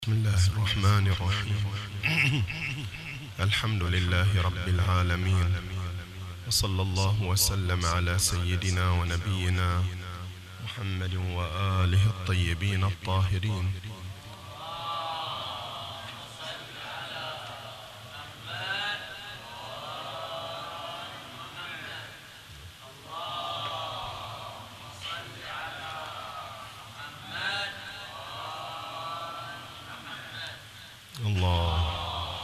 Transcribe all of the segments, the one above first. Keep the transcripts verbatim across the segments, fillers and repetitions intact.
بسم الله الرحمن الرحيم. الحمد لله رب العالمين، وصلى الله وسلم على سيدنا ونبينا محمد وآله الطيبين الطاهرين. الله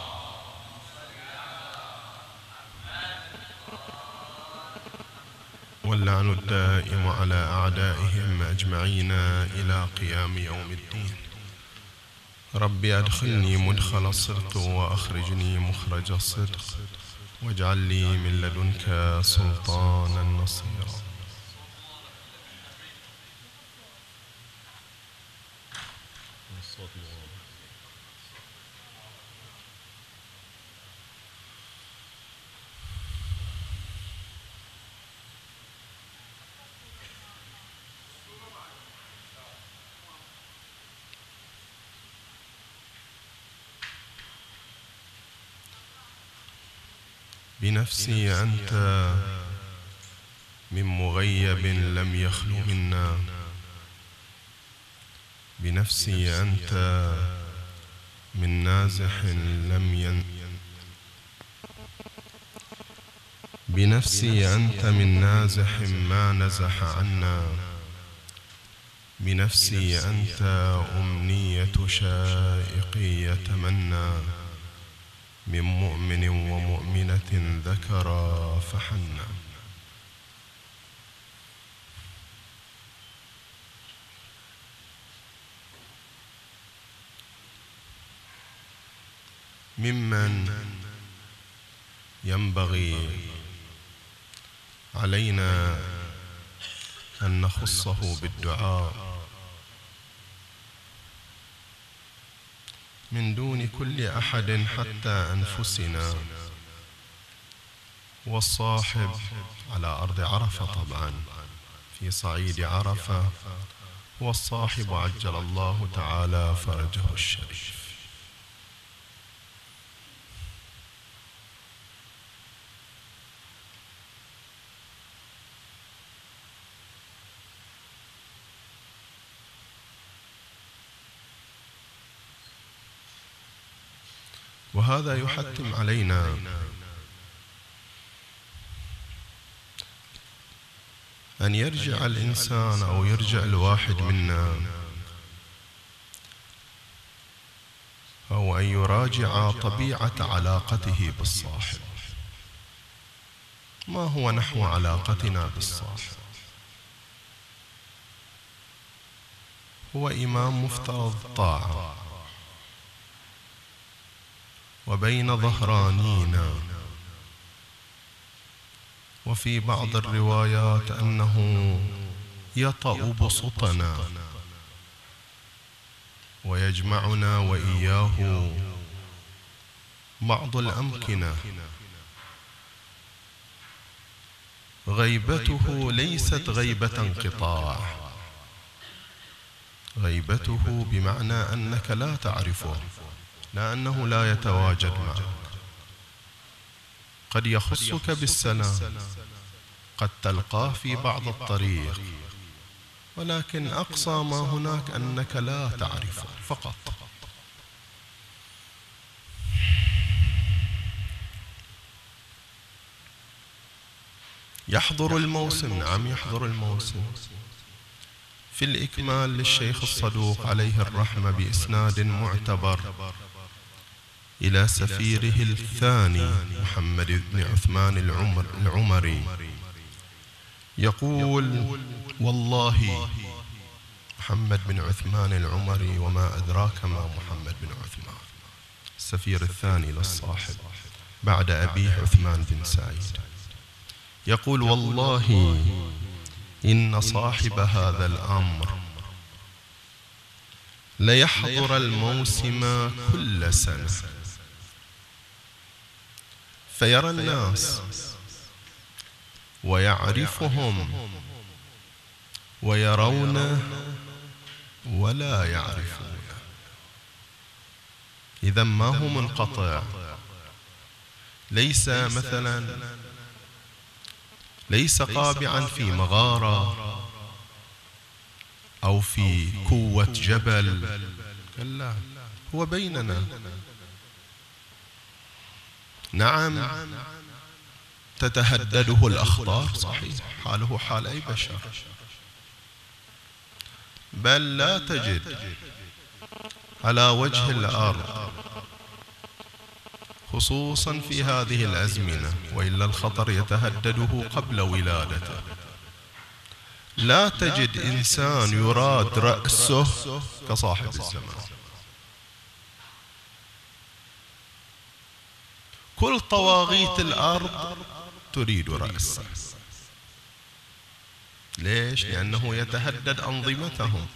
واللعن الدائم على أعدائهم أجمعين إلى قيام يوم الدين. رب أدخلني مدخل الصدق وأخرجني مخرج الصدق، واجعل لي من لدنك سلطانا نصيرا. بنفسي أنت من مغيب لم يخل منا، بنفسي أنت من نازح لم ين بنفسي أنت من نازح ما نزح عنا، بنفسي أنت أمنية شائق يتمنى، من مؤمن ومؤمنة ذكرا فحنا. ممن ينبغي علينا أن نخصه بالدعاء من دون كل أحد حتى أنفسنا، والصاحب على أرض عرفة طبعا في صعيد عرفة، والصاحب عجل الله تعالى فرجه الشريف. وهذا يحتم علينا أن يرجع الإنسان أو يرجع الواحد منا، أو أن يراجع طبيعة علاقته بالصاحب. ما هو نحو علاقتنا بالصاحب؟ هو إمام مفترض طاعة، وبين ظهرانينا، وفي بعض الروايات أنه يطأ بسطنا ويجمعنا وإياه بعض الأمكنة. غيبته ليست غيبة انقطاع، غيبته بمعنى أنك لا تعرفه، لا أنه لا يتواجد معك. قد يخصك بالسلام، قد تلقاه في بعض الطريق، ولكن أقصى ما هناك أنك لا تعرفه فقط. يحضر الموسم، نعم يحضر الموسم. في الإكمال للشيخ الصدوق عليه الرحمة بإسناد معتبر إلى سفيره الثاني محمد بن عثمان العمر العمري، يقول: والله محمد بن عثمان العمري، وما أدراك ما محمد بن عثمان، السفير الثاني للصاحب بعد أبيه عثمان بن سعيد، يقول: والله إن صاحب هذا الأمر ليحضر الموسم كل سنة، فيرى الناس ويعرفهم ويرونه ولا يعرفونه. إذا ما هو منقطع، ليس مثلا ليس قابعا في مغارة أو في كوة جبل، كلا، هو بيننا. نعم تتهدده الأخطار، صحيح، حاله حال أي بشر، بل لا تجد على وجه الأرض خصوصا في هذه الأزمنة، وإلا الخطر يتهدده قبل ولادته، لا تجد إنسان يراد رأسه كصاحب الزمان. كل طواغيت الأرض تريد رأسه. ليش؟ لأنه يتهدد أنظمتهم،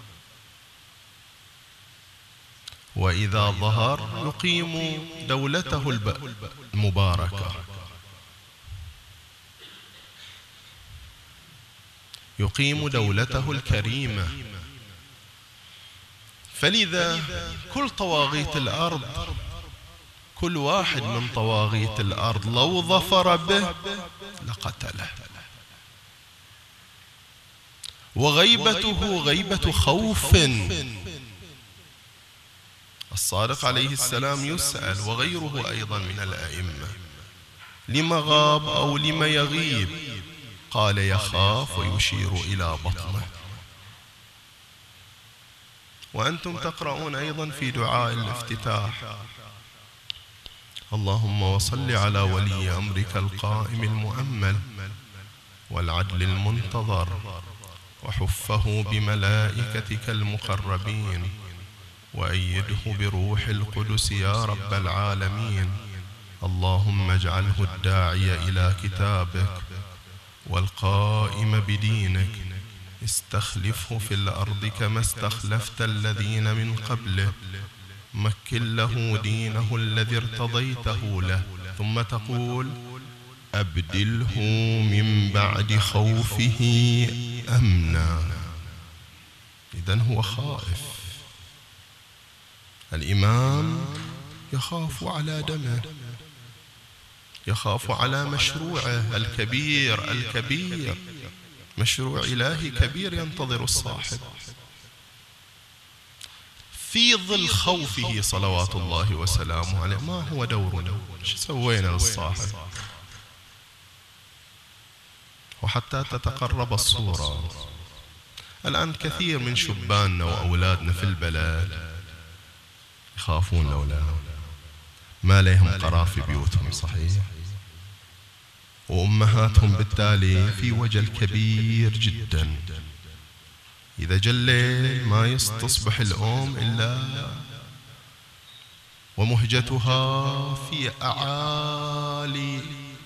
وإذا ظهر يقيم دولته المباركة، يقيم دولته الكريمة. فلذا كل طواغيت الأرض، كل واحد من طواغيت الأرض لو ظفر به لقتله، وغيبته غيبة خوف. الصادق عليه السلام يسأل، وغيره أيضا من الأئمة، لما غاب أو لما يغيب؟ قال يخاف، ويشير إلى بطنه. وأنتم تقرؤون أيضا في دعاء الافتتاح: اللهم وصل على ولي أمرك القائم المؤمل والعدل المنتظر، وحفه بملائكتك المقربين، وأيده بروح القدس يا رب العالمين. اللهم اجعله الداعي إلى كتابك والقائم بدينك، استخلفه في الأرض كما استخلفت الذين من قبله، مكن له دينه الذي ارتضيته له. ثم تقول: أبدله من بعد خوفه أمنا. إذن هو خائف. الإمام يخاف على دمه، يخاف على مشروعه الكبير الكبير، مشروع إلهي كبير ينتظر الصاحب. في ظل خوفه صلوات الله وسلامه عليه، ما هو دورنا؟ شو سوينا للصاحب؟ وحتى تتقرب الصورة، الآن كثير من شباننا وأولادنا في البلد يخافون الأولاد، ما لهم قرار في بيوتهم، صحيح، وأمهاتهم بالتالي في وجل كبير جدا. إذا جلل ما يستصبح الأم إلا ومهجتها في أعالي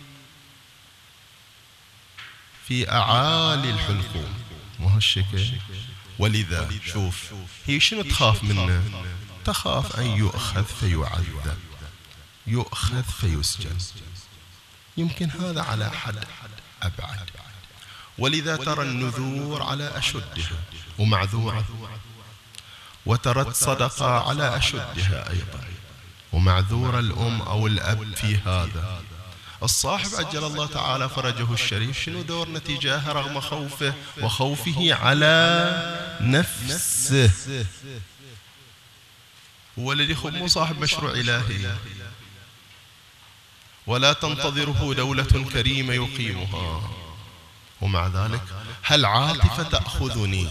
في أعالي الحلقوم، مو هالشكل. ولذا شوف هي شنو تخاف منه؟ تخاف أن يؤخذ فيعذب، يؤخذ فيسجن. يمكن هذا على حد أبعد. ولذا ترى النذور على أشدها ومعذورة، وترى الصدقة على أشدها أيضا ومعذور الأم أو الأب في هذا. الصاحب عجل الله تعالى فرجه الشريف شنو دور تجاهه رغم خوفه وخوفه على نفسه؟ هو الذي مو صاحب مشروع إلهي، ولا تنتظره دولة كريمة يقيمها. ومع ذلك هل عاطفة تأخذني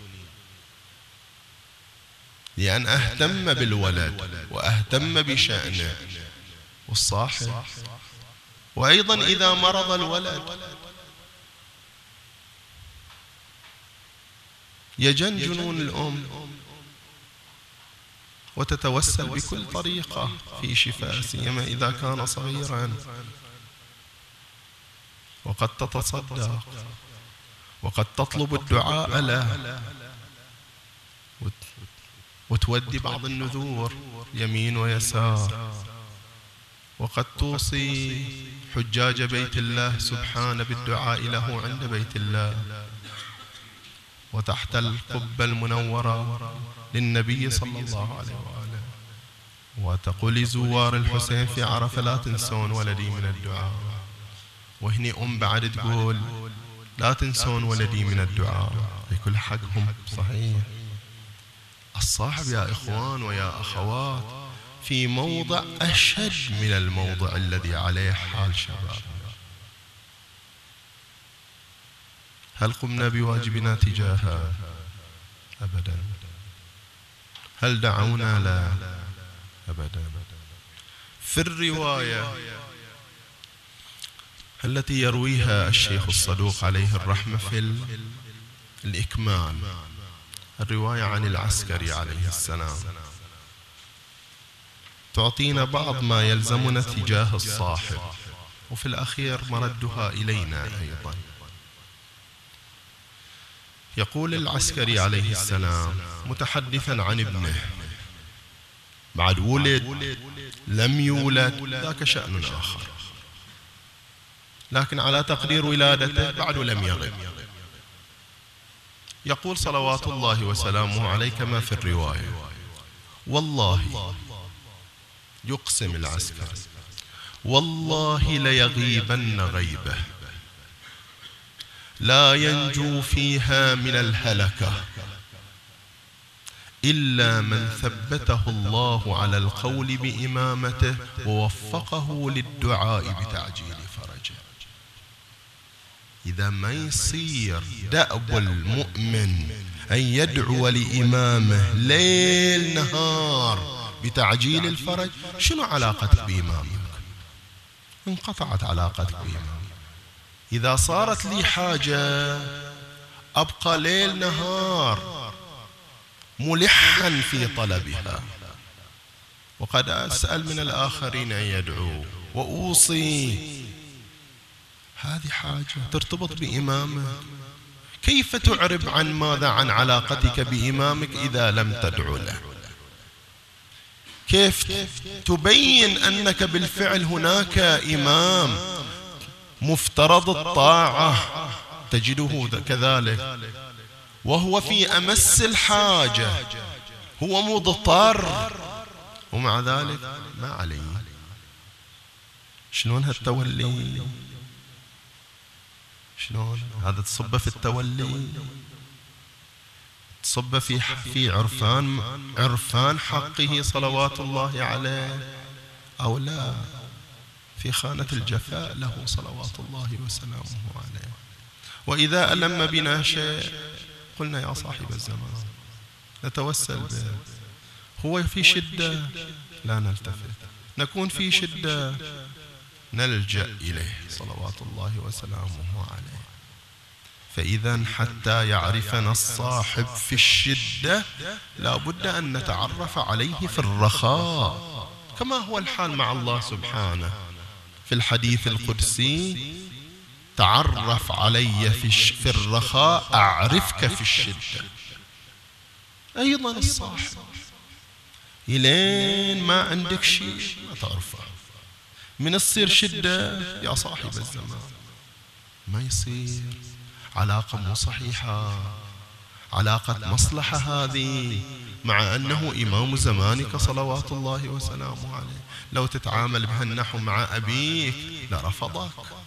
لأن أهتم بالولد وأهتم بشأنه والصاحب؟ وأيضا إذا مرض الولد يجن جنون الأم وتتوسل بكل طريقة في شفاء، سيما إذا كان صغيرا، وقد تتصدق وقد تطلب الدعاء له، وتودي بعض النذور يمين ويسار، وقد توصي حجاج بيت الله سبحانه بالدعاء له عند بيت الله وتحت القبة المنورة للنبي صلى الله عليه وآله، وتقول لزوار الحسين في عرفة لا تنسون ولدي من الدعاء. وهني أم بعد تقول لا تنسون ولدي من الدعاء. يكون حقهم صحيح. الصاحب يا إخوان ويا أخوات في موضع أشد من الموضع الذي عليه حال شبابنا. هل قمنا بواجبنا تجاهها؟ أبدا. هل دعونا؟ لا أبدا. في الرواية التي يرويها الشيخ الصدوق عليه الرحمة في الإكمال، الرواية عن العسكري عليه السلام، تعطينا بعض ما يلزمنا تجاه الصاحب، وفي الأخير مردها إلينا أيضا. يقول العسكري عليه السلام متحدثا عن ابنه بعد ولد لم يولد ذاك شأن آخر، لكن على تقدير ولادته بعد لم يغب. يقول صلوات الله وسلامه عليه كما في الرواية: والله، يقسم العسكري، والله ليغيبن غيبة لا ينجو فيها من الهلكة إلا من ثبته الله على القول بإمامته ووفقه للدعاء بتعجيل فرجه. إذا ما يصير دأب المؤمن أن يدعو لإمامه ليل نهار بتعجيل الفرج، شنو علاقتك بإمامك؟ انقطعت علاقتك بإمامك. إذا صارت لي حاجة أبقى ليل نهار ملحا في طلبها، وقد أسأل من الآخرين أن يدعوا وأوصي. هذه حاجة ترتبط بإمامك. كيف تعرب عن ماذا؟ عن علاقتك بإمامك إذا لم تدعو له. كيف تبين أنك بالفعل هناك إمام مفترض الطاعة تجده كذلك وهو في أمس الحاجة، هو مضطر ومع ذلك ما عليه. شلون هالتولي؟ شلون هذا؟ تصب في التولي، تصب في في عرفان عرفان حقه صلوات الله عليه، أو لا في خانة الجفاء له صلوات الله وسلامه عليه. وإذا ألم بنا شيء قلنا يا صاحب الزمان نتوسل به. هو في شدة لا نلتفت، نكون في شدة نلجأ إليه صلوات الله وسلامه عليه. فإذا حتى يعرفنا الصاحب في الشدة لا بد أن نتعرف عليه في الرخاء، كما هو الحال مع الله سبحانه في الحديث القدسي: تعرف علي في, في الرخاء أعرفك في الشدة. أيضا الصاحب إلين ما عندك شيء ما تعرفه، من تصير شدة يا صاحب الزمان ما يصير. علاقة مو صحيحة، علاقة مصلحة هذه، مع أنه إمام زمانك صلوات الله وسلامه عليه. لو تتعامل بهالنحو مع أبيك لرفضك.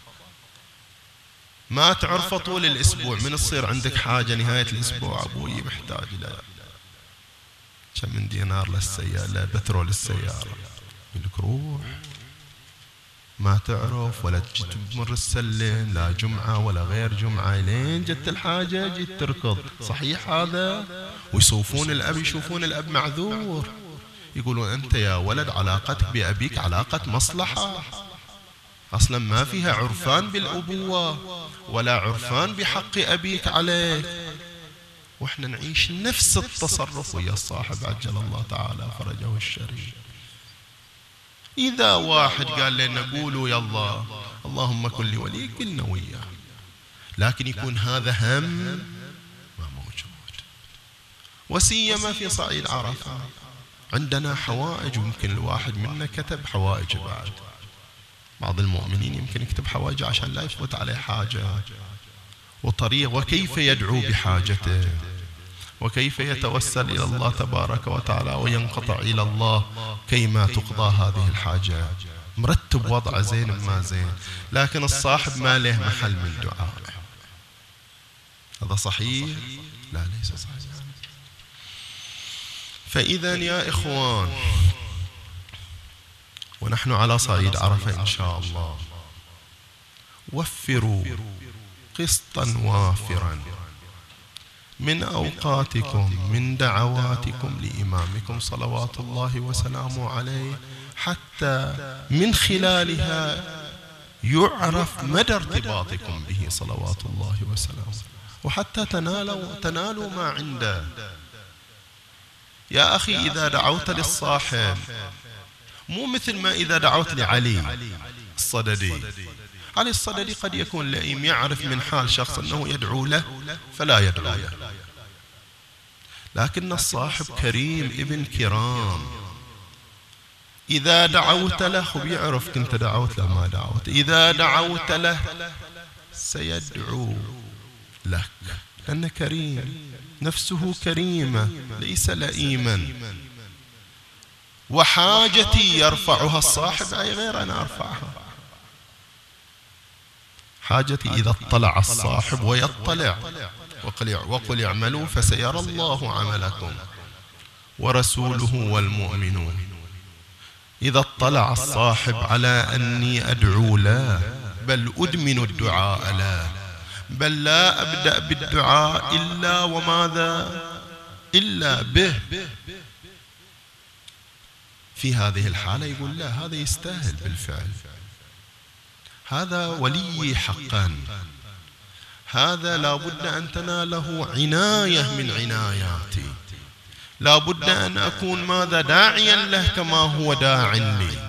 ما تعرفه طول الأسبوع، من تصير عندك حاجة نهاية الأسبوع: أبوي محتاج له كم من دينار للسيارة، بترول السيارة، يقولك روح. ما تعرف ولا تمر السلم لا جمعة ولا غير جمعة، لين جت الحاجة جيت تركض. صحيح هذا؟ ويصوفون الأب، يشوفون الأب معذور، يقولون أنت يا ولد علاقتك بأبيك علاقة مصلحة، أصلا ما فيها عرفان بالأبوة ولا عرفان بحق أبيك عليك. وإحنا نعيش نفس التصرف ويا الصاحب عجل الله تعالى فرجه الشريف. إذا واحد قال لنا قولوا يا الله اللهم كن لي وليك، قلنا وياه، لكن يكون هذا هم ما موجود. وسيما في صعيد عرفة عندنا حوائج، ويمكن الواحد منا كتب حوائج بعد. بعض المؤمنين يمكن يكتب حوائج عشان لا يفوت عليه حاجة وطريق وكيف يدعو بحاجته. وكيف يتوسل إلى الله تبارك وتعالى وينقطع إلى الله كيما تقضى هذه الحاجة. مرتب وضع زين ما زين، لكن الصاحب ما له محل من دعاء. هذا صحيح؟ لا ليس صحيح. فإذا يا إخوان، ونحن على صعيد عرفة إن شاء الله، وفروا قسطا وافرا من أوقاتكم من دعواتكم لإمامكم صلوات الله وسلامه عليه، حتى من خلالها يعرف مدى ارتباطكم به صلوات الله وسلامه، وحتى تنالوا, تنالوا ما عنده. يا أخي إذا دعوت للصاحب مو مثل ما إذا دعوت لعلي الصددي. علي الصددي قد يكون لئيم، يعرف من حال شخص أنه يدعو له فلا يدعو له، لكن الصاحب كريم ابن كرام، إذا دعوت له بيعرف كنت دعوت له ما دعوت، إذا دعوت له سيدعو لك، لأنه كريم، نفسه كريمة ليس لئيما. وحاجتي يرفعها الصاحب أي غير أنا أرفعها. حاجتي إذا اطلع الصاحب ويطلع، وقل اعملوا فسيرى الله عملكم ورسوله والمؤمنون. إذا اطلع الصاحب على أني أدعو له، بل أدمن الدعاء له، بل لا أبدأ بالدعاء إلا وماذا إلا به، في هذه الحالة يقول لا، هذا يستاهل بالفعل، هذا ولي حقا، هذا لا بد أن تناله عناية من عناياتي، لا بد أن أكون ماذا داعيا له كما هو داع لي.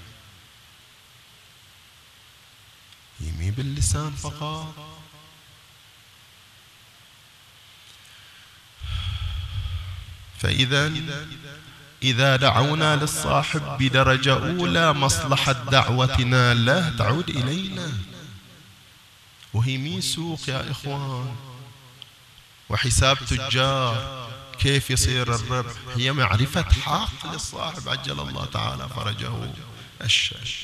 يمي باللسان فقط. فإذا إذا دعونا للصاحب بدرجة أولى مصلحة دعوتنا له تعود إلينا، وهي مي سوق يا إخوان وحساب تجار كيف يصير الربح، هي معرفة حق للصاحب عجل الله تعالى فرجه الشاش.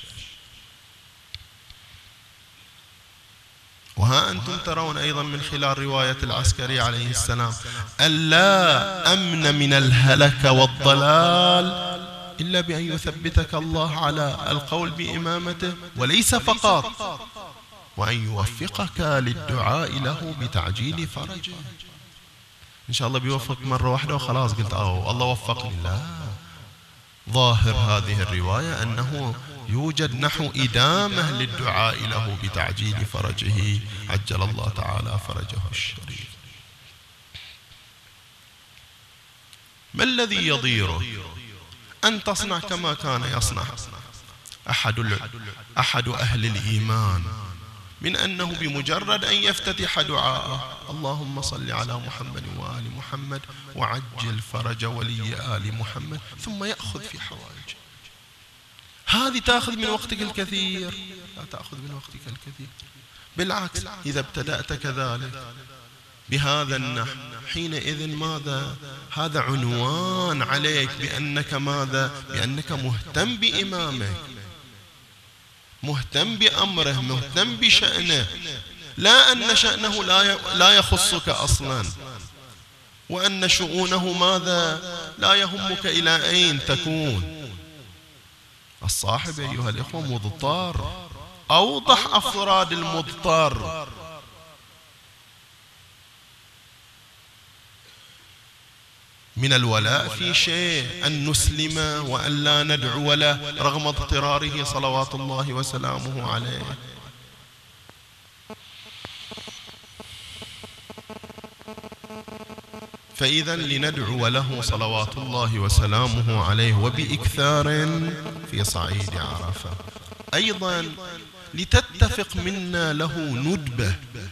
وها أنتم ترون أيضا من خلال رواية العسكري عليه السلام ألا أمن من الهلك والضلال إلا بأن يثبتك الله على القول بإمامته، وليس فقط، وأن يوفقك للدعاء له بتعجيل فرجه. إن شاء الله بيوفق مرة واحدة وخلاص قلت أوه الله وفقني، لا، ظاهر هذه الرواية أنه يوجد نحو إدامة للدعاء له بتعجيل فرجه عجل الله تعالى فرجه الشريف. ما الذي يضيره؟ أن تصنع كما كان يصنع أحد, أحد أهل الإيمان، من أنه بمجرد أن يفتتح دعاءه اللهم صل على محمد وآل محمد وعجل فرج ولي آل محمد، ثم يأخذ في حوائجه. هذه تأخذ من وقتك الكثير؟ لا تأخذ من وقتك الكثير، بالعكس إذا ابتدأت كذلك بهذا النحو حينئذ ماذا؟ هذا عنوان عليك بأنك ماذا؟ بأنك مهتم بإمامك، مهتم بأمره، مهتم بشأنه، لا أن شأنه لا يخصك أصلا، وأن شؤونه ماذا؟ لا يهمك إلى أين تكون. الصاحب أيها الإخوة مضطر، أوضح أفراد المضطر. من الولاء في شيء أن نسلم وأن لا ندعو له رغم اضطراره صلوات الله وسلامه عليه. فإذا لندعو له صلوات الله وسلامه عليه وبإكثار في صعيد عرفة. أيضا لتتفق منا له ندبة،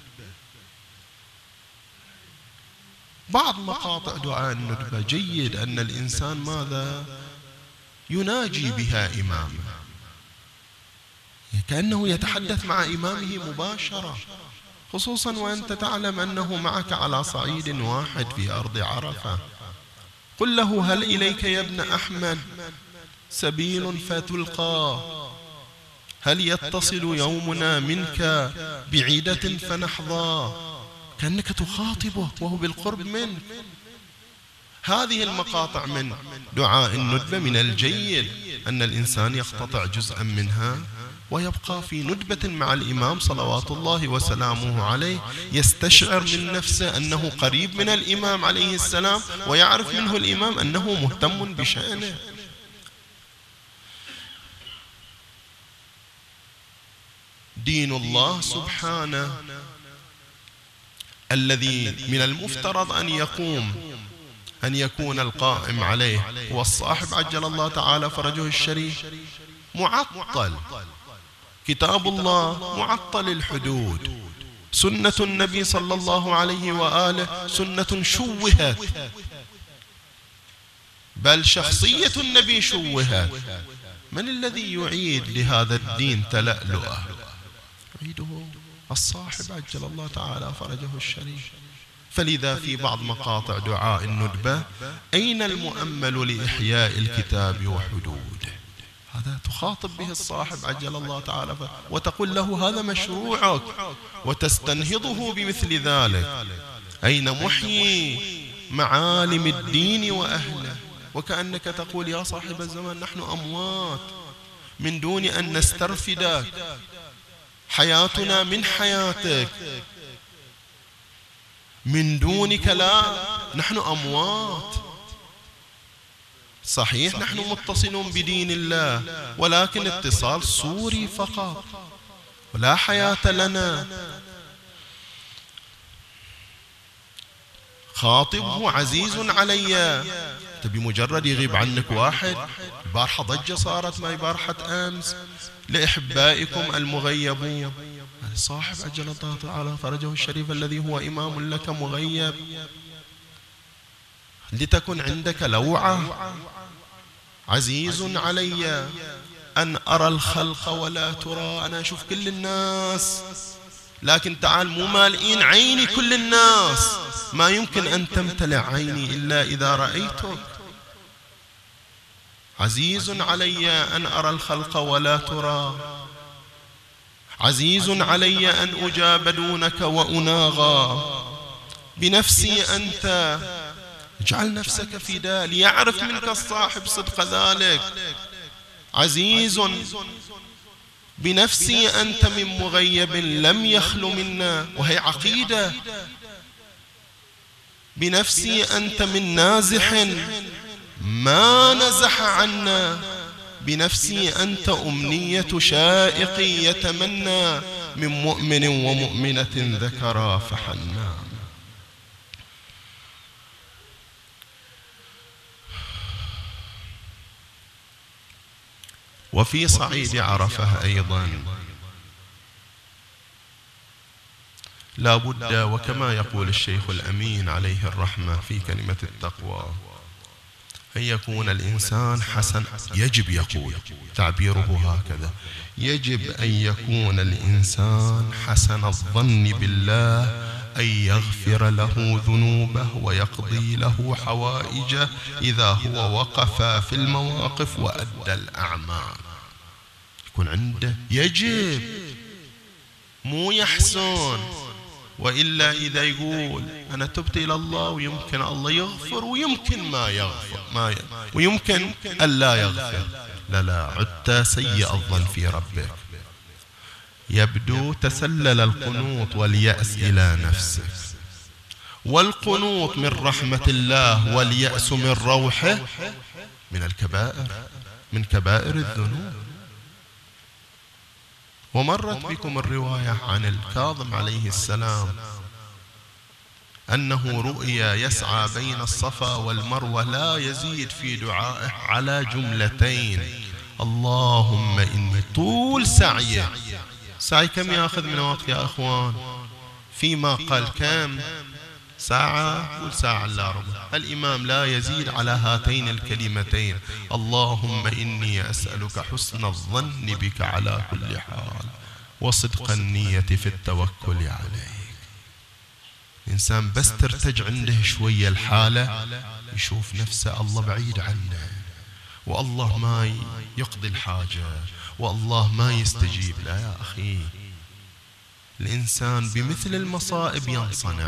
بعض مقاطع دعاء الندبة جيد أن الإنسان ماذا؟ يناجي بها إمامه، كأنه يتحدث مع إمامه مباشرة، خصوصا وأنت تعلم أنه معك على صعيد واحد في أرض عرفة. قل له: هل إليك يا ابن أحمد سبيل فتلقى؟ هل يتصل يومنا منك بعيدة فنحظى؟ كأنك تخاطبه وهو بالقرب منك. هذه المقاطع من دعاء الندبة من الجيد أن الإنسان يقتطع جزءا منها ويبقى في ندبة مع الإمام صلوات الله وسلامه عليه، يستشعر من نفسه أنه قريب من الإمام عليه السلام، ويعرف منه الإمام أنه مهتم بشأنه. دين الله سبحانه الذي من المفترض أن يقوم أن يكون القائم عليه هو الصاحب عجل الله تعالى فرجه الشريف، معطل. كتاب الله معطل الحدود، سنة النبي صلى الله عليه وآله سنة شوهت، بل شخصية النبي شوهت. من الذي يعيد لهذا الدين تلألؤه؟ يعيده الصاحب عجل الله تعالى فرجه الشريف. فلذا في بعض مقاطع دعاء الندبة: أين المؤمل لإحياء الكتاب وحدوده؟ هذا تخاطب به الصاحب عجل الله تعالى وتقول له: هذا مشروعك، وتستنهضه بمثل ذلك. أين محيي معالم الدين وأهله؟ وكأنك تقول: يا صاحب الزمان، نحن أموات من دون أن نسترفدك، حياتنا من حياتك، من دونك لا، نحن أموات. صحيح نحن متصلون بدين الله، ولكن اتصال صوري فقط، ولا حياة لنا. خاطبه: عزيز علي. بمجرد يغيب عنك واحد، البارحة ضجة صارت ما بارحة أمس لإحبائكم المغيبون، صاحب عجل الله تعالى فرجه الشريف الذي هو إمام لك مغيب، لتكن عندك لوعة. عزيز علي أن أرى الخلق ولا ترى. أنا أشوف كل الناس، لكن تعال مو مالئين عيني كل الناس، ما يمكن أن تمتلئ عيني إلا إذا رأيتك. عزيز علي أن أرى الخلق ولا ترى، عزيز علي أن أجاب دونك وأناغى. بنفسي أنت، اجعل نفسك فداء ليعرف منك الصاحب صدق ذلك. عزيز بنفسي أنت من مغيب لم يخل منا، وهي عقيدة. بنفسي أنت من نازح ما نزح عنا. بنفسي أنت أمنية شائق يتمنى، من مؤمن ومؤمنة ذكرا فحنا. وفي صعيد عرفة أيضا لا بد، وكما يقول الشيخ الأمين عليه الرحمة في كلمة التقوى، أن يكون الإنسان حسن. يجب، يقول تعبيره هكذا: يجب أن يكون الإنسان حسن الظن بالله، أن يغفر له ذنوبه ويقضي له حوائجه إذا هو وقف في المواقف وأدى الأعمال. يكون عنده يجب، مو يحسن. وإلا إذا يقول أنا تبت إلى الله ويمكن الله يغفر ويمكن ما يغفر، ما ي... ويمكن ألا يغفر، لا لا، عدت سيء الظن في ربك. يبدو تسلل القنوط واليأس إلى نفسك، والقنوط من رحمة الله واليأس من روحه من الكبائر، من كبائر الذنوب. ومرت بكم الرواية عن الكاظم عليه السلام أنه رؤيا يسعى بين الصفا والمروة، لا يزيد في دعائه على جملتين: اللهم إني طول سعيه. سعي كم يأخذ من وقت يا أخوان؟ فيما قال كم ساعة؟ قل ساعة إلا ربع. الإمام لا يزيد على هاتين الكلمتين: اللهم إني أسألك حسن الظن بك على كل حال، وصدق النية في التوكل عليك. الإنسان بس ترتج عنده شوية الحالة يشوف نفسه الله بعيد عنه، والله ما يقضي الحاجة، والله ما يستجيب. لا يا أخي، الإنسان بمثل المصائب ينصنع.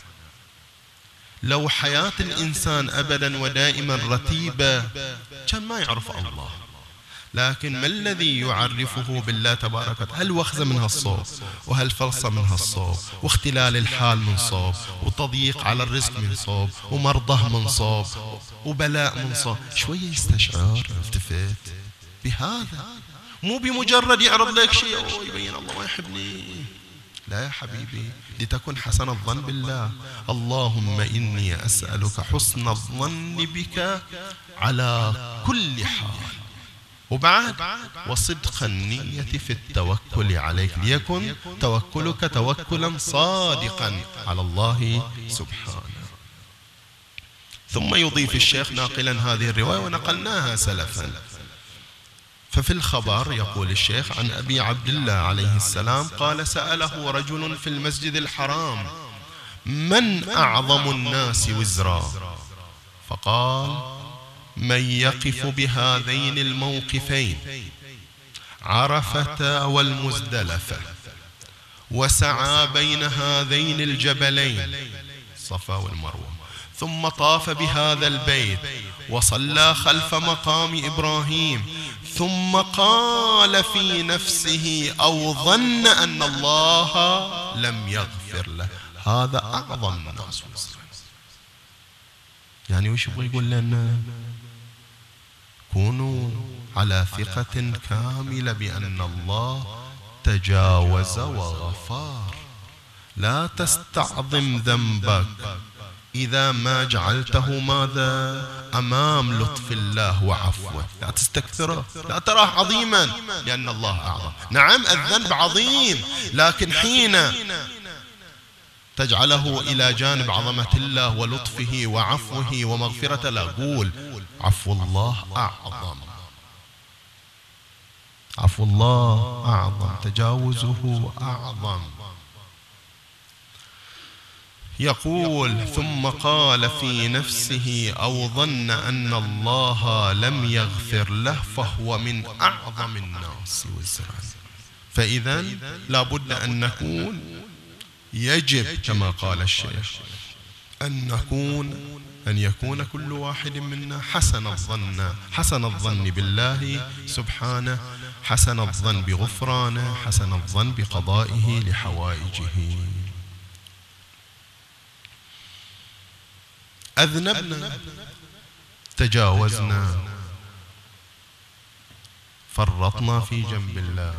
لو حياة الإنسان أبدا ودائما رتيبة كان ما يعرف الله. لكن ما الذي يعرفه بالله تبارك وتعالى؟ هالوخزة من هالصوب، وهالفلصة من هالصوب، واختلال الحال من صوب، وتضييق على الرزق من صوب، ومرضه من صوب، وبلاء من صوب. شوية يستشعر، التفت بهذا، مو بمجرد يعرض لك شيء ويبين الله ما يحبني. لا يا حبيبي، لتكن حسن الظن بالله. اللهم إني أسألك حسن الظن بك على كل حال. وبعد وصدق النية في التوكل عليك، ليكن توكلك توكلا صادقا على الله سبحانه. ثم يضيف الشيخ ناقلا هذه الرواية ونقلناها سلفا. ففي الخبر يقول الشيخ عن أبي عبد الله عليه السلام قال: سأله رجل في المسجد الحرام: من أعظم الناس وزرا؟ فقال: من يقف بهذين الموقفين، عرفة والمزدلفة، وسعى بين هذين الجبلين الصفا والمروة، ثم طاف بهذا البيت وصلى خلف مقام إبراهيم، ثم قال في نفسه أو ظن أن الله لم يغفر له، هذا أعظم الناس وزرا. يعني وش يبغى يقول لنا؟ كونوا على ثقة كاملة بأن الله تجاوز وغفار. لا تستعظم ذنبك إذا ما جعلته ماذا أمام لطف الله وعفوه. لا تستكثره، لا تراه عظيما، لأن الله أعظم. نعم الذنب عظيم، لكن حين تجعله إلى جانب عظمة الله ولطفه وعفوه ومغفرته، لا، قول عفو الله أعظم، عفو الله أعظم، تجاوزه أعظم. يقول: ثم قال في نفسه أو ظن أن الله لم يغفر له، فهو من أعظم الناس وزرا. فإذا لابد أن نكون، يجب كما قال الشيخ أن نكون أن يكون كل واحد منا حسن الظن، حسن الظن بالله سبحانه، حسن الظن بغفرانه، حسن الظن بقضائه لحوائجه. أذنبنا، تجاوزنا، فرطنا في جنب الله،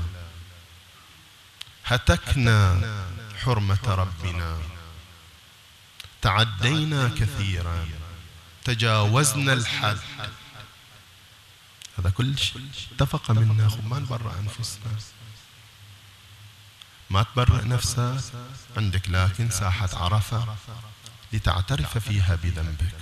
هتكنا حرمة ربنا، تعدينا كثيرا، تجاوزنا الحد. هذا كل شيء اتفق منا. ما نبرأ أنفسنا، ما تبرأ نفسك عندك، لكن ساحة عرفة لتعترف فيها بذنبك،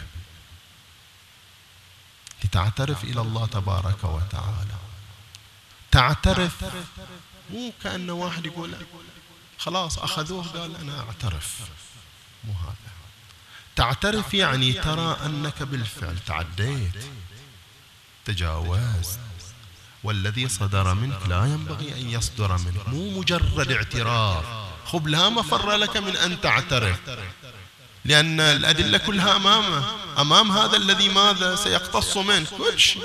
لتعترف إلى الله تبارك وتعالى. تعترف مو كأن واحد يقول خلاص أخذوه قال أنا أعترف، مو هذا. تعترف يعني ترى أنك بالفعل تعديت، تجاوزت، والذي صدر منك لا ينبغي أن يصدر منك. مو مجرد اعتراف، خب لا مفر لك من أن تعترف، لأن الأدلة كلها أمامه، أمام هذا الذي ماذا سيقتص منك كل شيء.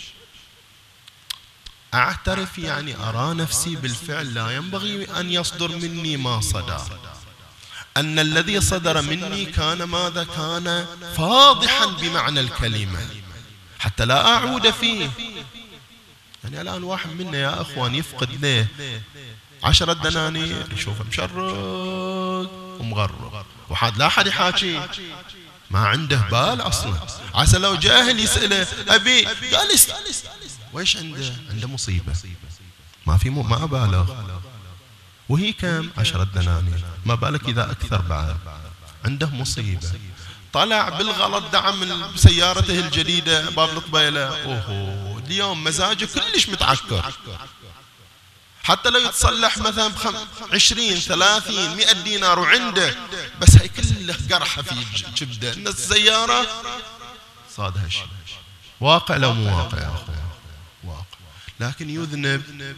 أعترف يعني أرى نفسي بالفعل لا ينبغي أن يصدر مني ما صدر، أن الذي صدر مني كان ماذا؟ كان فاضحا بمعنى الكلمة، حتى لا أعود فيه. يعني الآن واحد منا يا أخوان يفقد له عشرة دنانير، يشوفه مشرق ومغرق، وحد لا أحد يحاكي، ما عنده بال أصلا. عسى لو جاهل يسأله أبي قال وإيش عنده؟ عنده مصيبة، ما في مو ما بالغ، وهي كم؟ عشرة دنانير، ما بالك إذا أكثر بعد. عنده مصيبة، طلع بالغلط دعم سيارته الجديدة باب الطبيلة، أوه اليوم مزاجه كلش متعكر، حتى لو يتصلح مثلا بخم عشرين ثلاثين مئة دينار وعنده، بس هي كله قرحة في جبدة. إن السيارة صادها شيء. واقع لو مو واقع يا أخوان؟ واقع. لكن يذنب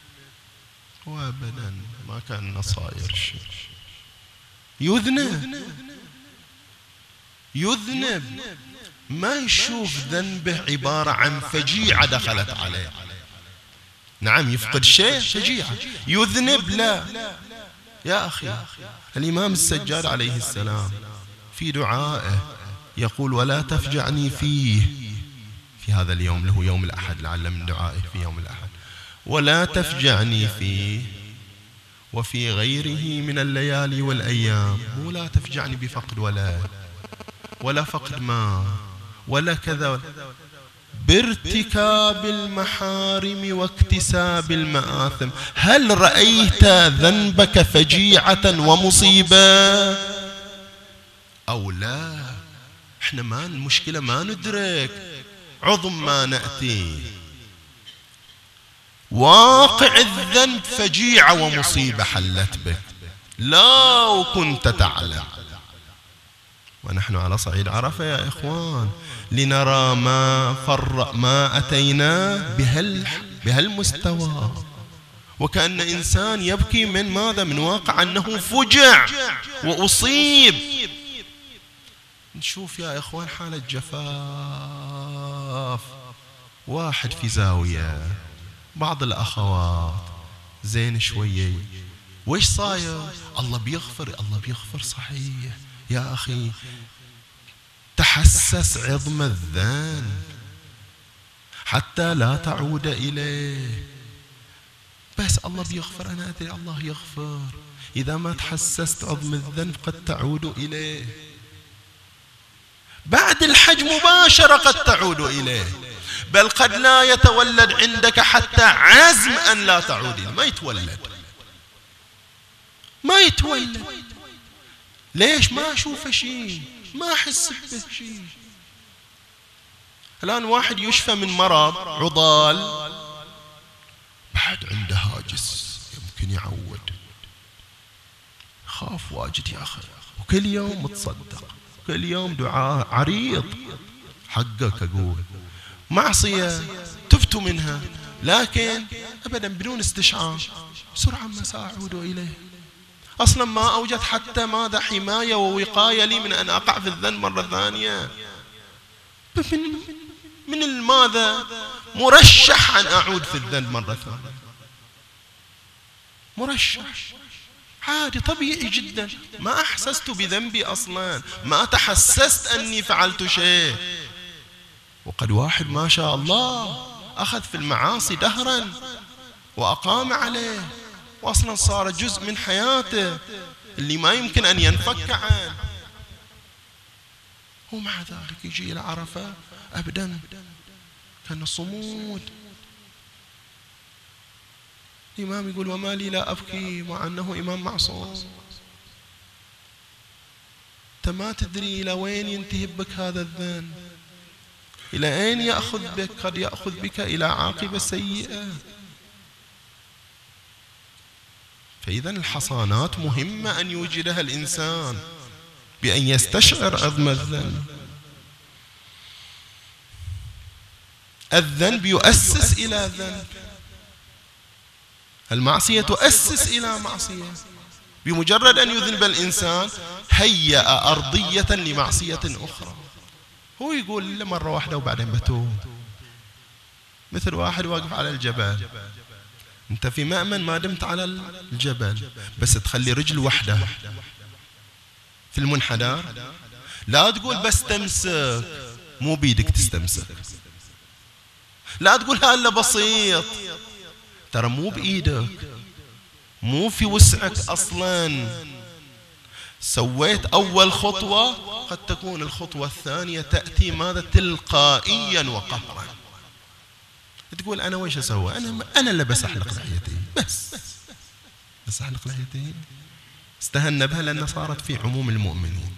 وابدا ما كان نصاير شيء. يذنب يذنب ما يشوف ذنبه عبارة عن فجيعة دخلت عليه. نعم يفقد شيء فجيعة. يذنب لا يا أخي. الإمام السجاد عليه السلام في دعائه يقول ولا تفجعني فيه، في هذا اليوم اللي هو يوم الأحد، لعل من دعائه في يوم الأحد، ولا تفجعني فيه وفي غيره من الليالي والأيام. ولا تفجعني بفقد ولد ولا فقد مال ولا كذا، بارتكاب المحارم واكتساب المآثم. هل رأيت ذنبك فجيعة ومصيبة أو لا؟ احنا ما المشكلة ما ندرك عظم ما نأتي. واقع الذنب فجيعة ومصيبة حلت بك لو كنت تعلم. ونحن على صعيد عرفة يا إخوان لنرى ما فر ما أتينا بهال بهالمستوى، وكأن إنسان يبكي من ماذا؟ من واقع أنه فجع وأصيب. نشوف يا إخوان حالة جفاف، واحد في زاوية، بعض الأخوات زين شوية، وإيش صاير؟ الله بيغفر، الله بيغفر صحيح يا أخي، تحسس عظم الذنب حتى لا تعود إليه. بس الله بيغفر، أنا أدري الله يغفر. إذا ما تحسست عظم الذنب قد تعود إليه بعد الحج مباشرة، قد تعود إليه، بل قد لا يتولد عندك حتى عزم أن لا تعود إليه. ما يتولد ما يتولد. ليش؟ ما أشوف شيء، ما أحس به شيء. الآن واحد يشفى من مرض عضال، بعد عنده هاجس يمكن يعود، خاف واجد يا أخي، وكل يوم متصدق، كل يوم دعاء عريض حقك. أقول معصية تبت منها، لكن أبدا بدون استشعار، بسرعة ما سأعود إليه. أصلا ما أوجد حتى ماذا حماية ووقاية لي من أن أقع في الذنب مرة ثانية. من, من الماذا مرشح أن أعود في الذنب مرة ثانية، مرشح عادي طبيعي جدا. ما أحسست بذنبي أصلا، ما تحسست أني فعلت شيء. وقد واحد ما شاء الله أخذ في المعاصي دهرا وأقام عليه، وأصلا صار جزء من حياته اللي ما يمكن أن ينفك عنه، ومع ذلك يجي إلى عرفة أبدا كان صمود. الإمام يقول وما لي لا أبكي مع أنه إمام معصوم. أنت ما تدري إلى وين ينتهي بك هذا الذنب، إلى أين يأخذ بك. قد يأخذ بك إلى عاقبة سيئة. فإذا الحصانات مهمة أن يوجدها الإنسان بأن يستشعر عظم الذنب. الذنب يؤسس إلى ذنب، المعصية تؤسس إلى معصية. بمجرد أن يذنب الإنسان هيأ أرضية لمعصية أخرى. هو يقول مرة واحدة وبعدين بتوب. مثل واحد واقف على الجبل، أنت في مأمن ما دمت على الجبل، بس تخلي رجل واحدة في المنحدر، لا تقول بس تمسك، مو بيدك تستمسك، لا تقول هلا بسيط، ترى مو بإيدك، مو في وسعك أصلا. سويت أول خطوة، قد تكون الخطوة الثانية تأتي ماذا؟ تلقائيا وقهرا. تقول أنا ويش أسوي؟ أنا أنا اللي بسحلق لحيتي، بس بسحلق لحيتي. استهن بها لأن صارت في عموم المؤمنين،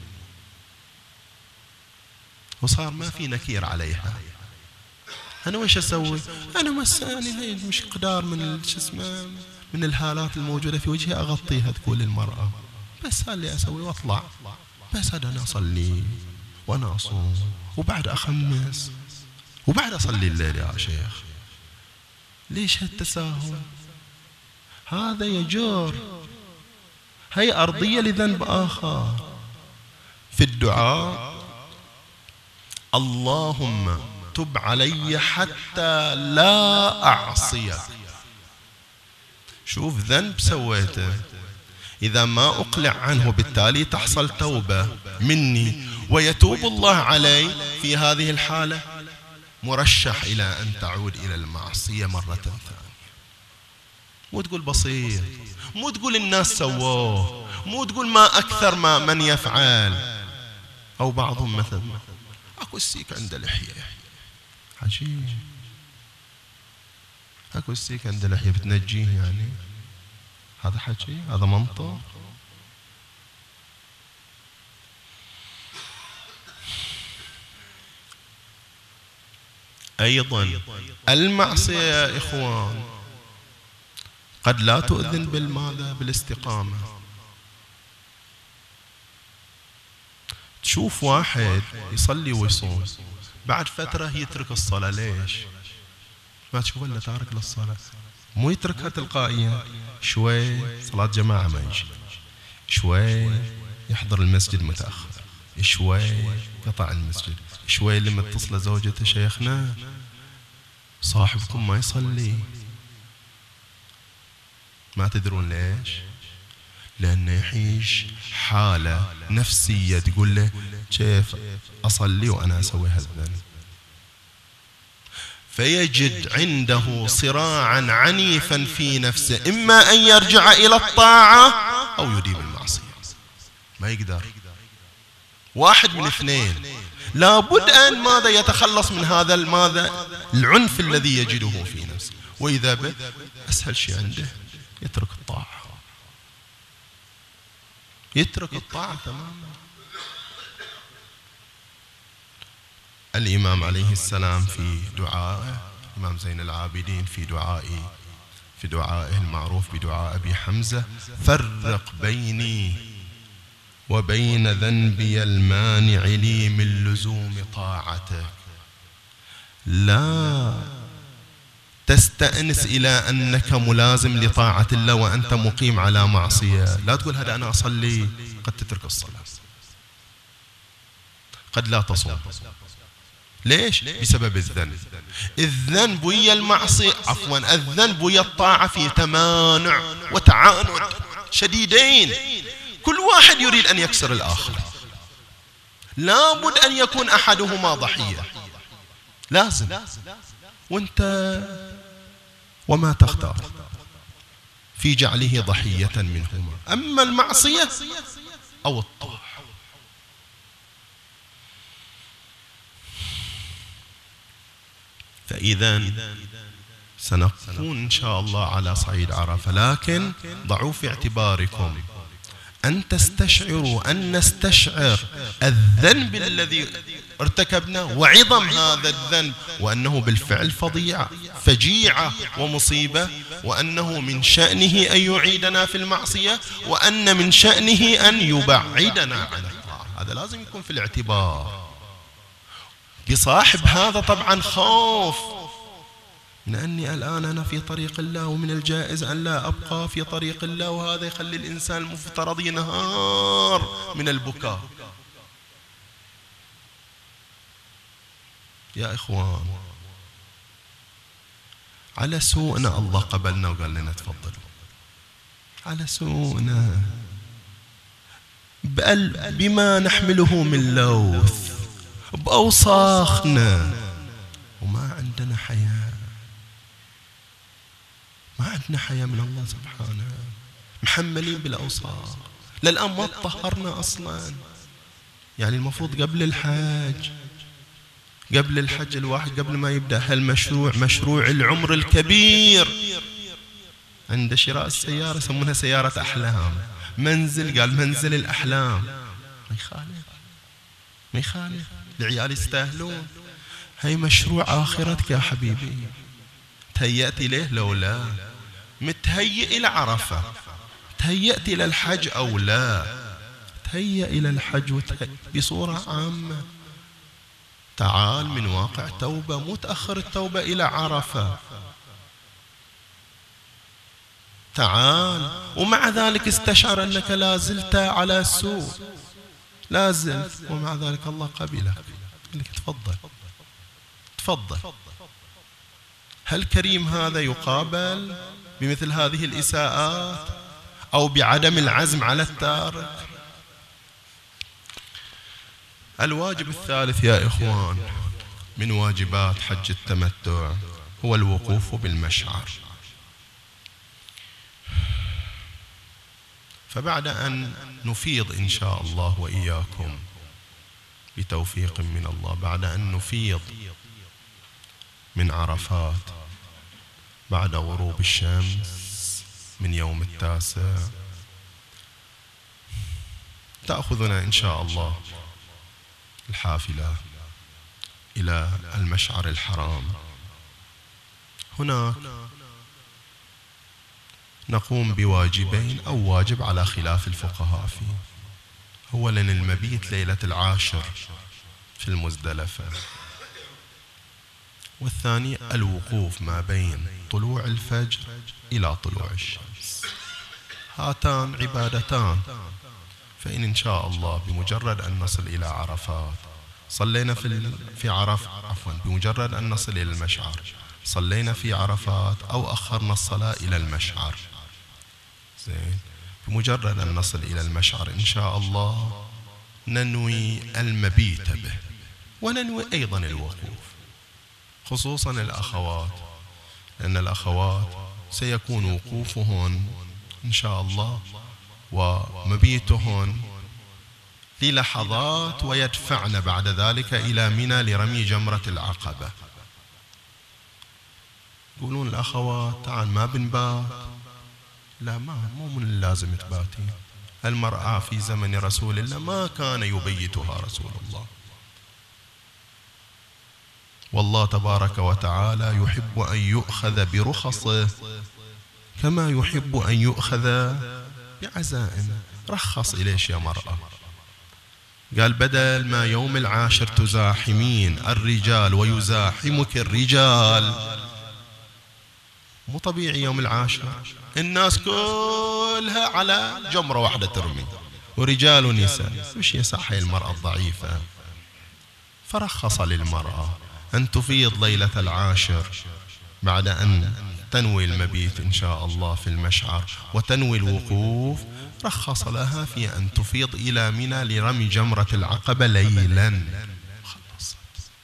وصار ما في نكير عليها. أنا ويش أسوي؟ أنا مساني هي مش قدار من شو اسمه من الهالات الموجودة في وجهي أغطيها، تقول المرأة بس هذا اللي أسوي وأطلع، بس هذا أنا أصلي وأنا أصوم وبعد أخمس وبعد أصلي الليل يا شيخ. ليش هالتساهل؟ هذا يجر، هي أرضية لذنب آخر. في الدعاء اللهم تب علي حتى لا أعصيك. شوف ذنب سويته إذا ما أقلع عنه بالتالي تحصل توبة مني ويتوب الله علي، في هذه الحالة مرشح إلى أن تعود إلى المعصية مرة ثانية. مو تقول بسيط، مو تقول الناس سووه، مو تقول ما أكثر ما من يفعل. أو بعضهم مثلا أكو السيك عند لحية، عجيب، أكو السيك عند لحية بتنجيه يعني؟ هذا حكي؟ هذا منطق؟ أيضا المعصية يا إخوان قد لا تؤذن بالماذا؟ بالاستقامة. تشوف واحد يصلي ويصوم بعد فترة يترك الصلاة، ليش؟ ما تشوف إلا تارك للصلاة، مو يتركها تلقائيا، شوي صلاة جماعة ما يجي، شوي يحضر المسجد متأخر، شوي قطع المسجد، شوي لما اتصل زوجته شيخنا صاحبكم ما يصلي. ما تدرون ليش؟ لأنه يعيش حالة نفسية تقول له كيف أصلي وأنا أسوي هالذنب، فيجد عنده صراعا عنيفا في نفسه، إما أن يرجع إلى الطاعة أو يديم المعصية. ما يقدر، واحد من اثنين، لابد أن ماذا يتخلص من هذا الماذا العنف الذي يجده في نفسه. وإذا به أسهل شيء عنده يترك الطاعة، يترك الطاعة تماما. الإمام عليه السلام في دعائه، الإمام زين العابدين في دعائه في دعائه المعروف بدعاء أبي حمزة: فرق بيني وبين ذنبي المانع لي من لزوم طاعتك. لا تستأنس إلى أنك ملازم لطاعة الله وأنت مقيم على معصية. لا تقول هذا أنا أصلي، قد تترك الصلاة، قد لا تصوم. ليش؟ بسبب الذنب. الذنب ويا المعصية، عفوا الذنب ويا الطاعة في تمانع وتعاند شديدين، كل واحد يريد أن يكسر الآخر. لابد أن يكون أحدهما ضحية، لازم، وانت وما تختار في جعله ضحية منهما، أما المعصية أو الطاعة. فإذا سنكون إن شاء الله على صعيد عرفة، لكن ضعوا في اعتباركم أن تستشعروا أن نستشعر الذنب الذي ارتكبنا وعظم هذا الذنب، وأنه بالفعل فظيعة فجيعة ومصيبة، وأنه من شأنه أن يعيدنا في المعصية، وأن من شأنه أن يبعدنا عن الطاعة. هذا لازم يكون في الاعتبار. بصاحب هذا طبعا خوف من أني الآن أنا في طريق الله، ومن الجائز أن لا أبقى في طريق الله، وهذا يخلي الإنسان المفترض ينهار من البكاء. يا إخوان، على سوءنا الله قبلنا وقال لنا تفضلوا، على سوءنا، بل بما نحمله من لوث، بأوصاخنا، وما عندنا حياة، ما عندنا حياة من الله سبحانه، محملين بالأوصاخ. للآن ما تطهرنا أصلا. يعني المفروض قبل الحج قبل الحج الواحد قبل ما يبدأ هالمشروع، مشروع العمر الكبير، عند شراء السيارة يسمونها سيارة أحلام، منزل، قال منزل الأحلام، ما يخالف ما يخالف، العيال يستاهلون. هاي مشروع آخرتك يا حبيبي، تهيأت إليه لو لا؟ متهيئ إلى عرفة. تهيأت إلى الحج أو لا؟ تهيأ إلى الحج بصورة عامة. تعال من واقع توبة، مو تأخر التوبة إلى عرفة. تعال ومع ذلك استشعر أنك لا زلت على سوء، لا زلت، ومع ذلك الله قبلك، قال لك تفضل تفضل. هل كريم هذا يقابل بمثل هذه الإساءات أو بعدم العزم على التارك؟ الواجب الثالث يا إخوان من واجبات حج التمتع هو الوقوف بالمشعر. فبعد أن نفيض إن شاء الله وإياكم بتوفيق من الله، بعد أن نفيض من عرفات بعد غروب الشمس من يوم التاسع، تأخذنا إن شاء الله الحافلة إلى المشعر الحرام. هناك نقوم بواجبين أو واجب على خلاف الفقهاء فيه. أولا المبيت ليلة العاشر في المزدلفة، والثاني الوقوف ما بين طلوع الفجر إلى طلوع الشمس. هاتان عبادتان، فإن إن شاء الله بمجرد أن نصل إلى عرفات صلينا في في عرف عفوا بمجرد أن نصل إلى المشعر صلينا في عرفات أو أخرنا الصلاة إلى المشعر، زين، بمجرد أن نصل إلى المشعر إن شاء الله ننوي المبيت به وننوي أيضا الوقوف، خصوصا الأخوات، لأن الأخوات سيكون وقوفهن إن شاء الله ومبيتهن للحظات ويدفعن بعد ذلك إلى منى لرمي جمرة العقبة. يقولون الأخوات تعال ما بنبات، لا، ما مو من اللازم تباتين. المرأة في زمن رسول الله ما كان يبيتها رسول الله، والله تبارك وتعالى يحب أن يؤخذ برخصه كما يحب أن يؤخذ بعزائم. رخص إليش يا مرأة؟ قال بدل ما يوم العاشر تزاحمين الرجال ويزاحمك الرجال، مو طبيعي يوم العاشر الناس كلها على جمرة واحدة ترمي، ورجال ونساء، وش يصح المرأة الضعيفة؟ فرخص للمرأة أن تفيض ليلة العاشر بعد أن تنوي المبيت إن شاء الله في المشعر وتنوي الوقوف، رخص لها في أن تفيض إلى منى لرمي جمرة العقبة ليلا، خلصت،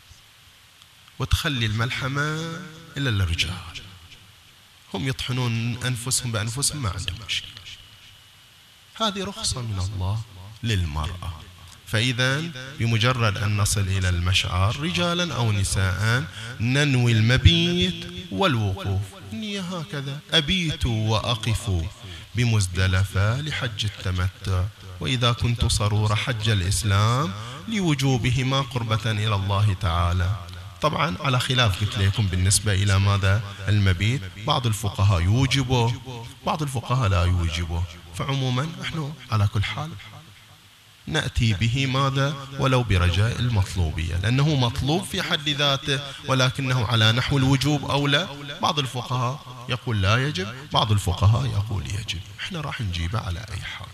وتخلي الملحمة إلى الرجال، هم يطحنون أنفسهم بأنفسهم، ما عندهم مشكلة. هذه رخصة من الله للمرأة. فإذا بمجرد أن نصل إلى المشعر رجالا أو نساء ننوي المبيت والوقوف، النية هكذا: أبيت وأقف بمزدلفة لحج التمتع، وإذا كنت صرور حج الإسلام لوجوبهما قربة إلى الله تعالى. طبعا على خلاف قلت لكم بالنسبة إلى ماذا المبيت، بعض الفقهاء يوجبه، بعض الفقهاء لا يوجبه، فعموما نحن على كل حال نأتي به ماذا ولو برجاء المطلوبية، لأنه مطلوب في حد ذاته، ولكنه على نحو الوجوب أو لا. بعض الفقهاء يقول لا يجب، بعض الفقهاء يقول يجب، احنا راح نجيبه على أي حال.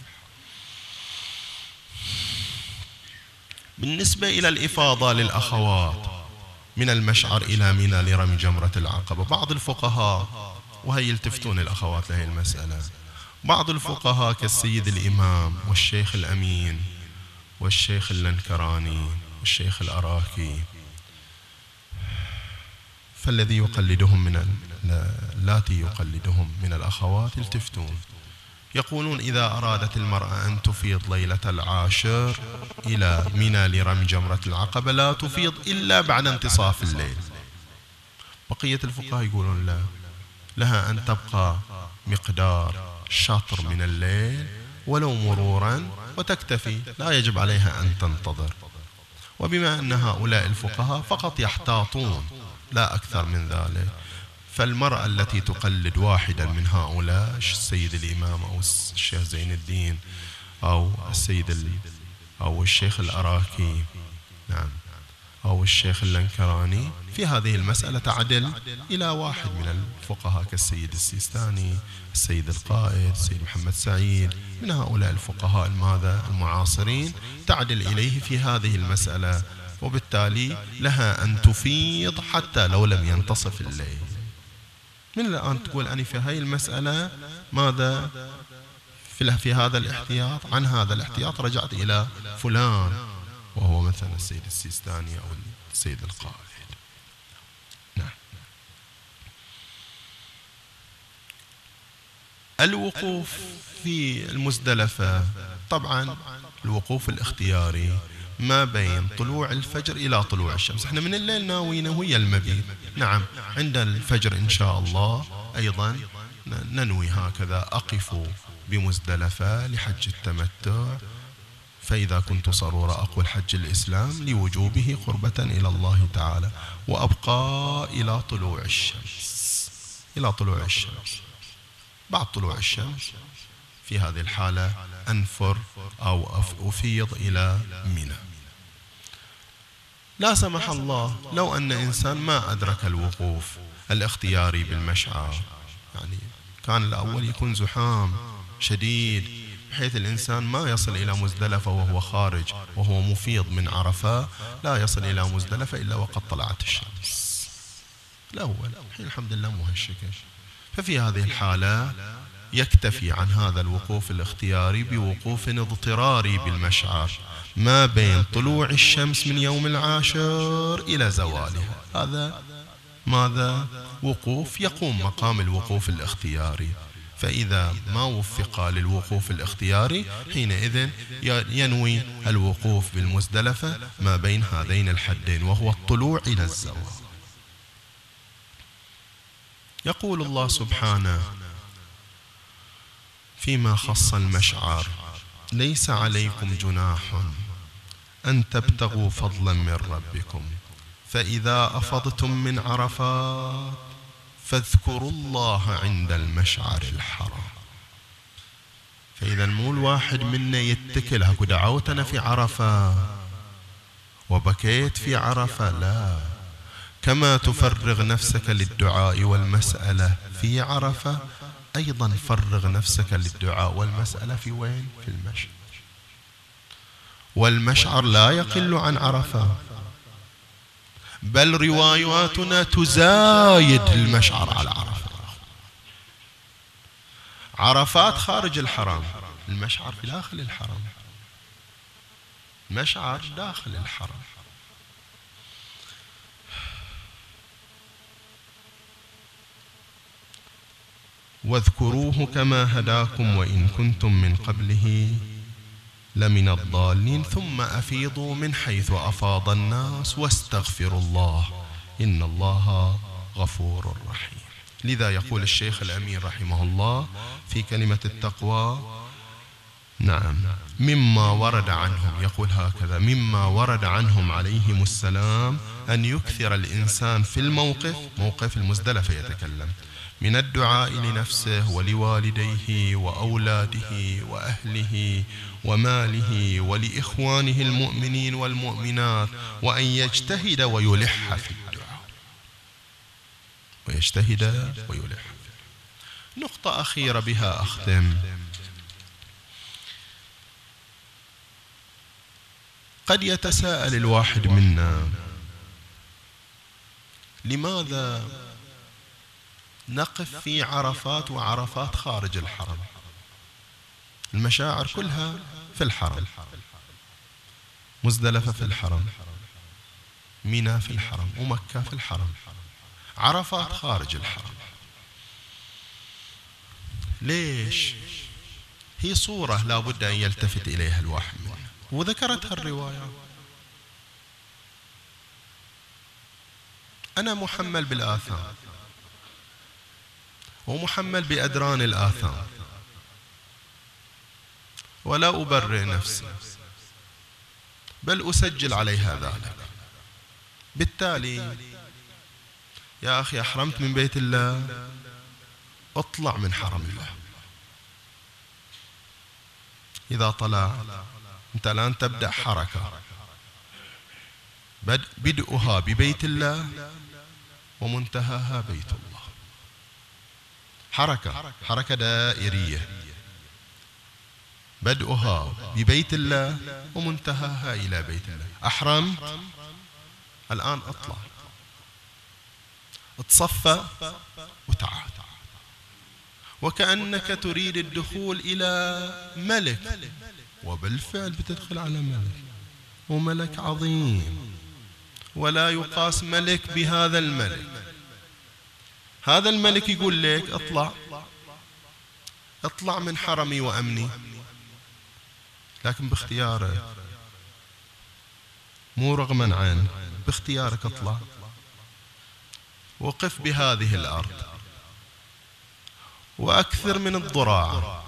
بالنسبة إلى الإفاضة للأخوات من المشعر إلى منى لرمي جمرة العقبة، بعض الفقهاء، وهي يلتفتون الأخوات لهي المسألة، بعض الفقهاء كالسيد الإمام والشيخ الأمين والشيخ اللنكراني والشيخ الأراكي، فالذي يقلدهم من اللاتي يقلدهم من الأخوات يلتفتون، يقولون إذا أرادت المرأة أن تفيض ليلة العاشر إلى منى لرمي جمرة العقبة لا تفيض إلا بعد انتصاف الليل. بقية الفقهاء يقولون لا، لها أن تبقى مقدار شطر من الليل ولو مرورا وتكتفي، لا يجب عليها أن تنتظر. وبما أن هؤلاء الفقهاء فقط يحتاطون لا أكثر من ذلك، فالمرأة التي تقلد واحدا من هؤلاء السيد الإمام أو الشيخ زين الدين أو السيد أو الشيخ الأراكي، نعم، أو الشيخ اللنكراني، في هذه المسألة تعدل إلى واحد من الفقهاء كالسيد السيستاني، السيد القائد، السيد محمد سعيد، من هؤلاء الفقهاء الماذا المعاصرين، تعدل إليه في هذه المسألة، وبالتالي لها أن تفيض حتى لو لم ينتصف الليل. من الآن تقول أنا في هذه المسألة ماذا في, في هذا الاحتياط، عن هذا الاحتياط رجعت إلى فلان، وهو مثلا السيد السيستاني أو السيد القائد. نعم. الوقوف في المزدلفة، طبعا الوقوف الاختياري ما بين طلوع الفجر إلى طلوع الشمس. احنا من الليل ناوينا ويا المبيت، نعم، عند الفجر إن شاء الله أيضا ننوي هكذا أقف بمزدلفة لحج التمتع، فإذا كنت صرورة أقول حج الإسلام لوجوبه قربة إلى الله تعالى، وأبقى إلى طلوع الشمس، إلى طلوع الشمس. بعد طلوع الشمس في هذه الحالة أنفر أو أفيض إلى منى. لا سمح الله لو أن إنسان ما أدرك الوقوف الاختياري بالمشعر، يعني كان الأول يكون زحام شديد بحيث الإنسان ما يصل إلى مزدلفة وهو خارج وهو مفيض من عرفة، لا يصل إلى مزدلفة إلا وقد طلعت الشمس الأول، الحين الحمد لله مهشكة. ففي هذه الحالة يكتفي عن هذا الوقوف الاختياري بوقوف اضطراري بالمشعر ما بين طلوع الشمس من يوم العاشر إلى زوالها. هذا ماذا؟ وقوف يقوم مقام الوقوف الاختياري. فإذا ما وفق للوقوف الاختياري حينئذ ينوي الوقوف بالمزدلفة ما بين هذين الحدين، وهو الطلوع إلى الزوال. يقول الله سبحانه فيما خص المشعر: ليس عليكم جناح أن تبتغوا فضلا من ربكم فإذا أفضتم من عرفات فاذكروا الله عند المشعر الحرام. فإذا مو الواحد منا يتكل هكو دعوت أنا في عرفة وبكيت في عرفة، لا، كما تفرغ نفسك للدعاء والمسألة في عرفة أيضا فرغ نفسك للدعاء والمسألة في وين؟ في المشعر. والمشعر لا يقل عن عرفة، بل رواياتنا تزايد المشعر على عرفة. عرفات خارج الحرم، المشعر في داخل الحرم، مشعر داخل الحرم. واذكروه كما هداكم وإن كنتم من قبله لمن الضالين ثم أفيضوا من حيث أفاض الناس واستغفروا الله إن الله غفور رحيم. لذا يقول الشيخ الأمين رحمه الله في كلمة التقوى: نعم، مما ورد عنهم، يقول هكذا: مما ورد عنهم عليهم السلام أن يكثر الإنسان في الموقف، موقف المزدلفة يتكلم، من الدعاء لنفسه ولوالديه وأولاده وأهله وماله ولإخوانه المؤمنين والمؤمنات، وأن يجتهد ويلح في الدعاء، ويجتهد ويلح. نقطة أخيرة بها أختم: قد يتساءل الواحد منا لماذا نقف في عرفات وعرفات خارج الحرم؟ المشاعر كلها في الحرم، مزدلفة في الحرم، منى في الحرم، ومكة في الحرم، عرفات خارج الحرم. ليش؟ هي صورة لا بد أن يلتفت إليها الواحد منها، وذكرتها الرواية. أنا محمل بالآثام ومحمل بأدران الآثام ولا أبرئ نفسي، بل أسجل عليها ذلك. بالتالي يا أخي أحرمت من بيت الله، اطلع من حرم الله. إذا طلع أنت الآن تبدأ حركة بدءها ببيت الله ومنتهاها بيت الله. حركة حركة دائرية، بدءها ببيت الله ومنتهاها إلى بيت الله. أحرمت، الآن اطلع، اتصفى وتعال، وكأنك تريد الدخول إلى ملك، وبالفعل بتدخل على ملك، وملك عظيم ولا يقاس ملك بهذا الملك. هذا الملك يقول لك اطلع اطلع من حرمي وأمني، لكن باختيارك، مو رغما عنه، باختيارك اطلع، وقف بهذه الأرض وأكثر من الضراعة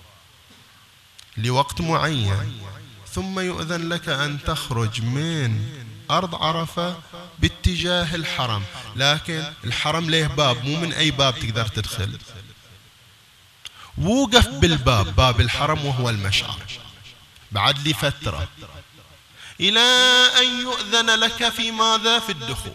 لوقت معين، ثم يؤذن لك أن تخرج من أرض عرفة باتجاه الحرم. لكن الحرم له باب، مو من أي باب تقدر تدخل. ووقف بالباب، باب الحرم وهو المشعر، بعد لفترة إلى أن يؤذن لك في ماذا؟ في الدخول.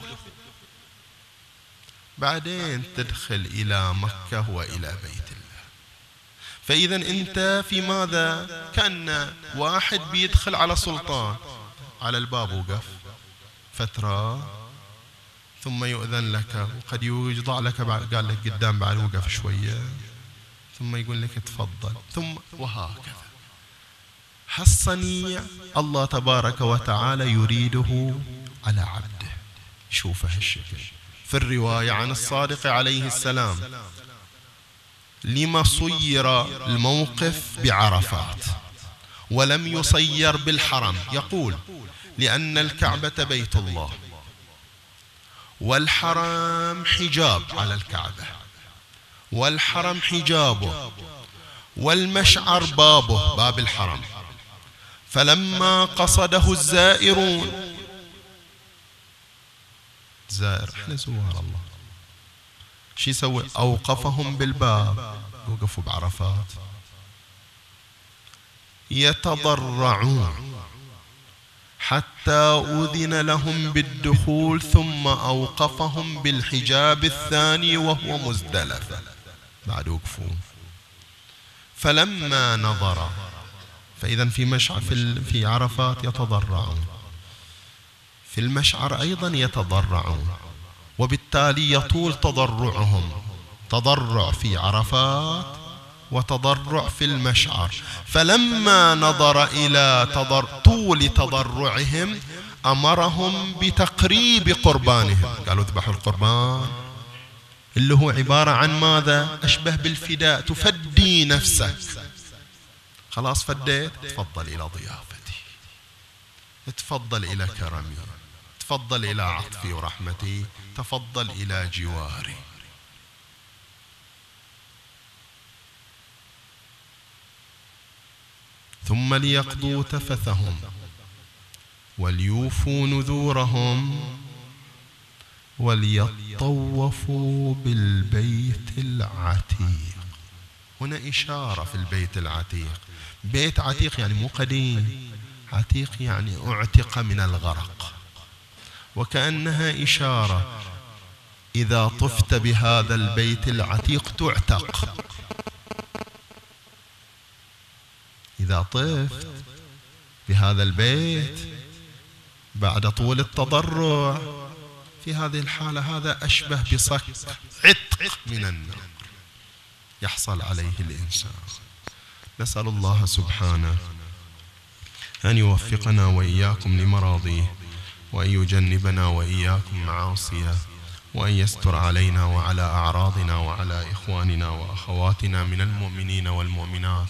بعدين تدخل إلى مكة وإلى بيت الله. فإذا أنت في ماذا؟ كأن واحد بيدخل على سلطان، على الباب وقف فترة، ثم يؤذن لك، وقد يوضع لك بعد، قال لك قدام بعد وقف شوية، ثم يقول لك تفضل، ثم وهكذا. هالصنيع الله تبارك وتعالى يريده على عبده. شوف هالشكل في الرواية عن الصادق عليه السلام: لما صير الموقف بعرفات ولم يصير بالحرم؟ يقول: لأن الكعبة بيت الله، والحرم حجاب على الكعبة، والحرم حجابه، والمشعر بابه، باب الحرم. فلما قصده الزائرون، زائر احنا زوار الله، شو يسوي؟ أوقفهم بالباب، وقفوا بعرفات يتضرعون حتى أذن لهم بالدخول، ثم أوقفهم بالحجاب الثاني وهو مزدلفة، بعد وقفوا. فلما نظر، فإذا في مشعر في عرفات يتضرعون، في المشعر أيضا يتضرعون، وبالتالي يطول تضرعهم، تضرع في عرفات وتضرع في المشعر. فلما نظر إلى تضر... طول تضرعهم أمرهم بتقريب قربانهم. قالوا اذبحوا القربان اللي هو عبارة عن ماذا؟ أشبه بالفداء، تفدي نفسك. خلاص فديت، تفضل إلى ضيافتي، تفضل إلى كرمي، تفضل إلى عطفي ورحمتي، تفضل إلى جواري. ثم ليقضوا تفثهم وليوفوا نذورهم وليطوفوا بالبيت العتيق. هنا إشارة في البيت العتيق. بيت عتيق يعني مو قديم، عتيق يعني اعتق من الغرق، وكأنها إشارة إذا طفت بهذا البيت العتيق تعتق. إذا طفت بهذا البيت بعد طول التضرع في هذه الحالة، هذا أشبه بصك عتق من النار يحصل عليه الإنسان. نسأل الله سبحانه أن يوفقنا وإياكم لمراضيه، وأن يجنبنا وإياكم معاصيه، وأن يستر علينا وعلى أعراضنا وعلى إخواننا وأخواتنا من المؤمنين والمؤمنات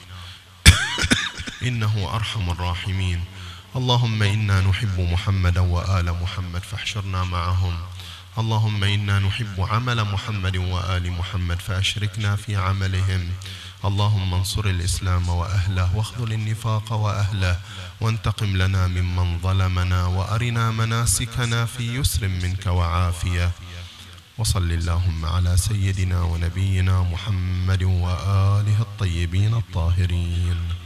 إنه أرحم الراحمين. اللهم إنا نحب محمدا وآل محمد فاحشرنا معهم. اللهم إنا نحب عمل محمد وآل محمد فأشركنا في عملهم. اللهم انصر الإسلام وأهله واخذل النفاق وأهله، وانتقم لنا ممن ظلمنا، وأرنا مناسكنا في يسر منك وعافية. وصل اللهم على سيدنا ونبينا محمد وآله الطيبين الطاهرين.